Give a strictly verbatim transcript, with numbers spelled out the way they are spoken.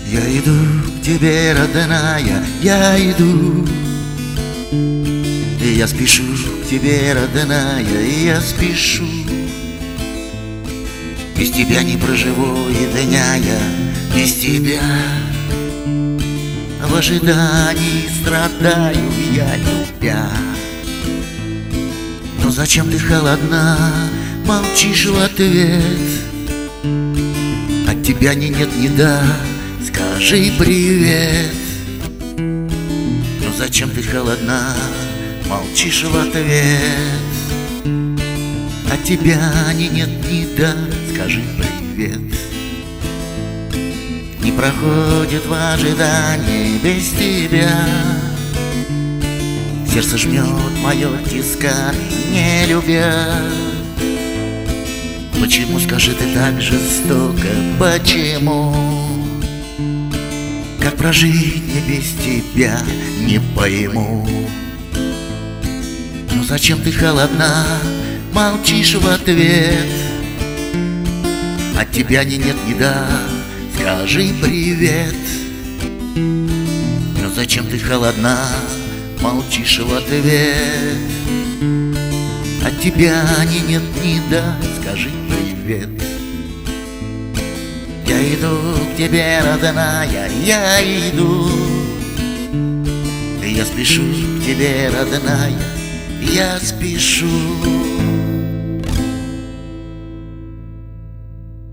Я иду к тебе, родная, я иду. И я спешу к тебе, родная, и я спешу. Без тебя не проживу и дня я, без тебя. В ожидании страдаю я, любя. Но зачем ты холодна, молчишь в ответ? От тебя ни нет, ни да, скажи привет. Но зачем ты холодна, молчишь в ответ? От тебя ни нет, ни да, скажи привет. Не проходит в ожидании без тебя. Сердце жмет мое тиска, не любя. Почему, скажи, ты так жестоко, почему? Как прожить мне без тебя, не пойму. Но зачем ты холодна, молчишь в ответ? От тебя ни нет, ни да, скажи привет. Но зачем ты холодна, молчишь в ответ? От тебя ни нет, ни да, скажи привет. Я иду к тебе, родная, я иду. Я спешу к тебе, родная, я спешу.